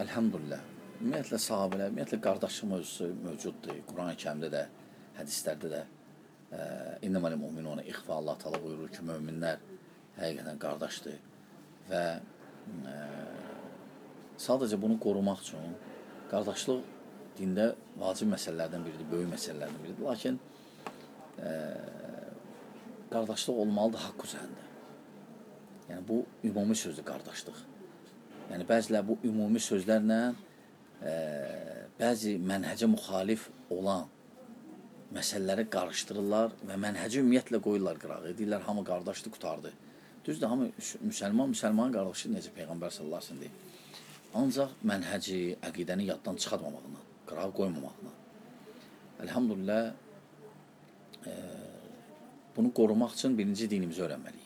Elhamdülillah. Ümumiyyətlə sahabələr, ümumiyyətlə qardaşlıq mövzusu mövcuddur. Quran-ı Kərimdə də, hədislərdə də İnneməl müminuna ixfa Allah təala buyurur ki, möminlər həqiqətən qardaşdır və sadəcə bunu qorumaq üçün qardaşlıq dində vacib məsələlərdən biridir, böyük məsələlərdən biridir. Lakin qardaşlıq olmalıdır haqq üzərində. Yəni bu ümumi sözdür qardaşlıq. Yəni bəzilər bu ümumi sözlərlə bəzi mənhəcə müxalif olan məsələləri qarışdırırlar və mənhəci ümumiyyətlə qoyurlar qırağı. Deyirlər, hamı qardaşdır, qutardı. Düzdür, hamı müsəlman qardaşı necə Peyğəmbər sallallahu əleyhi və səlləm deyir. Ancaq mənhəci, əqidəni yaddan çıxartmamaqla, qırağı qoymamaqla. Elhamdülillah, bunu qorumaq üçün birinci dinimizi öyrənməliyik.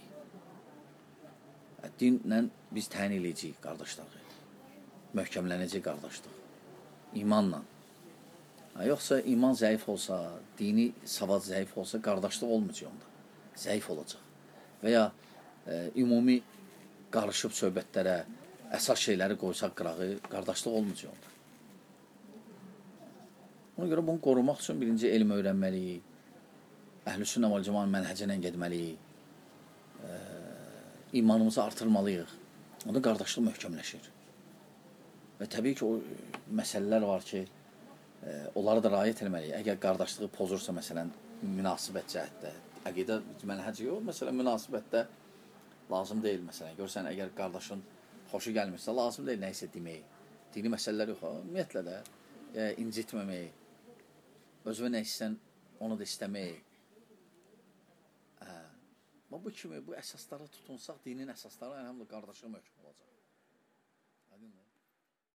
Dinlə biz təyin edəcəyik qardaşlığı, möhkəmlənəcək qardaşlıq, imanla. Yoxsa iman zəif olsa, dini savad zəif olsa, qardaşlıq olmayacaq onda, zəif olacaq. Və ya ümumi qarışıb söhbətlərə, əsas şeyləri qoysaq qırağı, qardaşlıq olmayacaq onda. Ona görə bunu qorumaq üçün birinci elm öyrənməliyik, Əhlüsünnə vəl Cəmaət mənhəcə ilə getməliyik, imanımızı artırmalıyıq. Onda qardaşlıq möhkəmləşir. Və təbii ki, o məsələlər var ki, onlara da riayət etməliyik. Əgər qardaşlığı pozursa, məsələn, münasibət cəhətdə, əqidə mənhəci yox, məsələn, münasibətdə lazım deyil, məsələn. Görsən, əgər qardaşın xoşu gəlmirsə, lazım deyil nəyisə demək. Dini məsələlər yox, ümumiyyətlə də incitməmək, özünə nə istəyən, onu da istəmək. Bu kimi, bu əsaslara tutunsaq, dinin əsasları, əlhamdülillah, qardaşlıq möhkəm olacaq.